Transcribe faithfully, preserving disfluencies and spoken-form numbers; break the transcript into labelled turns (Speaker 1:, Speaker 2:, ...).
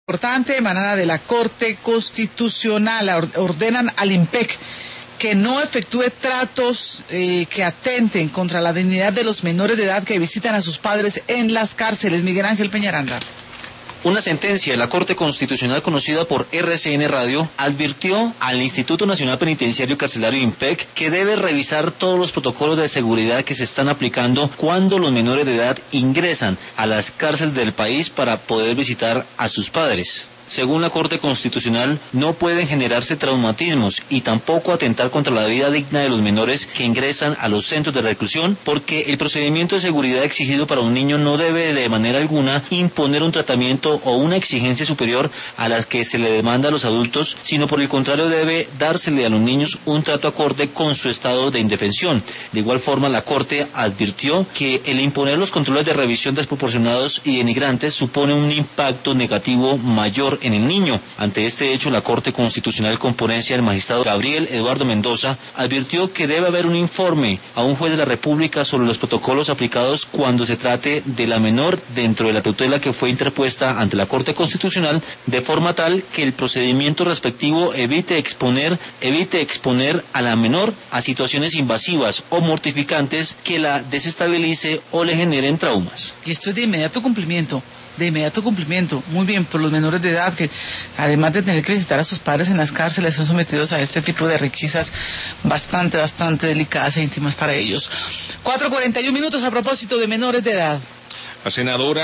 Speaker 1: Importante emanada de la Corte Constitucional, ordenan al IMPEC que no efectúe tratos eh, que atenten contra la dignidad de los menores de edad que visitan a sus padres en las cárceles. Miguel Ángel Peñaranda.
Speaker 2: Una sentencia de la Corte Constitucional conocida por R C N Radio advirtió al Instituto Nacional Penitenciario Carcelario IMPEC que debe revisar todos los protocolos de seguridad que se están aplicando cuando los menores de edad ingresan a las cárceles del país para poder visitar a sus padres. Según la Corte Constitucional, no pueden generarse traumatismos y tampoco atentar contra la vida digna de los menores que ingresan a los centros de reclusión, porque el procedimiento de seguridad exigido para un niño no debe de manera alguna imponer un tratamiento o una exigencia superior a las que se le demanda a los adultos, sino por el contrario debe dársele a los niños un trato acorde con su estado de indefensión. De igual forma, la Corte advirtió que el imponer los controles de revisión desproporcionados y denigrantes supone un impacto negativo mayor en el niño. Ante este hecho, la Corte Constitucional, con ponencia del magistrado Gabriel Eduardo Mendoza, advirtió que debe haber un informe a un juez de la República sobre los protocolos aplicados cuando se trate de la menor dentro de la tutela que fue interpuesta ante la Corte Constitucional, de forma tal que el procedimiento respectivo evite exponer, evite exponer a la menor a situaciones invasivas o mortificantes que la desestabilice o le generen traumas.
Speaker 1: Y esto es de inmediato cumplimiento. de inmediato cumplimiento, muy bien, por los menores de edad que además de tener que visitar a sus padres en las cárceles son sometidos a este tipo de requisas bastante, bastante delicadas e íntimas para ellos. cuatro cuarenta y un minutos a propósito de menores de edad.
Speaker 3: La senadora